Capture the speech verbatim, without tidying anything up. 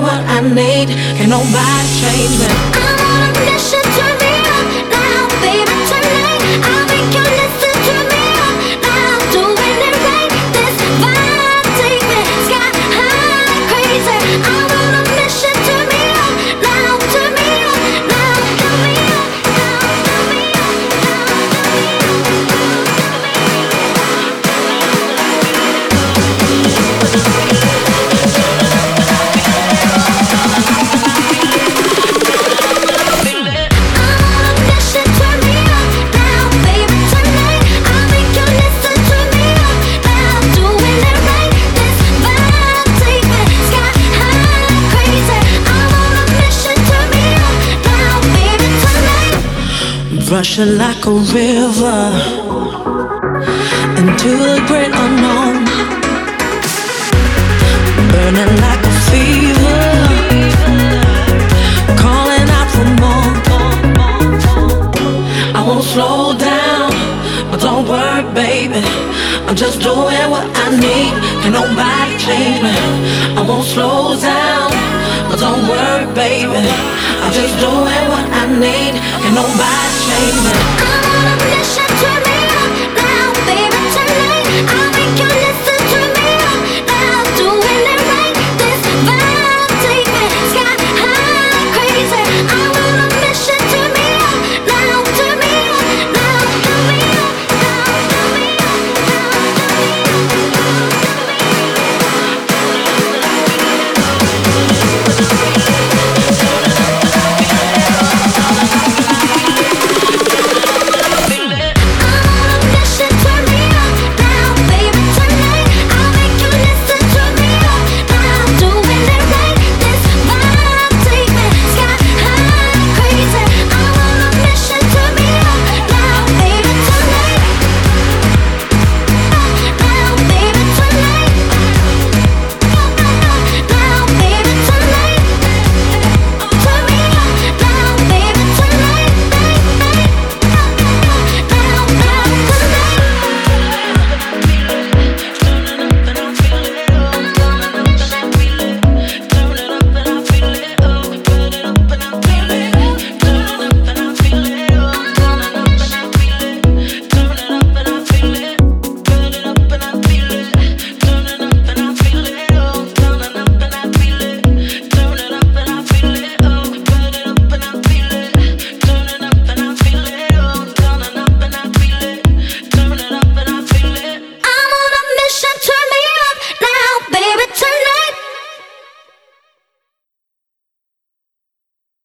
what I need. Can nobody change me? I'm on a mission, turn me on now, baby, tonight. I'll make you listen, turn me on now, doing it right. This vibe take me sky high, crazy. I'm on a mission, turn me on now, turn me on now, turn me on now, turn me on Rushing like a river into the great unknown, burning like a fever, calling out for more. I won't slow down, but don't worry, baby, I'm just doing what I need. Can nobody change me? I won't slow down, but don't worry, baby, I'm just doing what I need. Can nobody change me? I'm on a mission to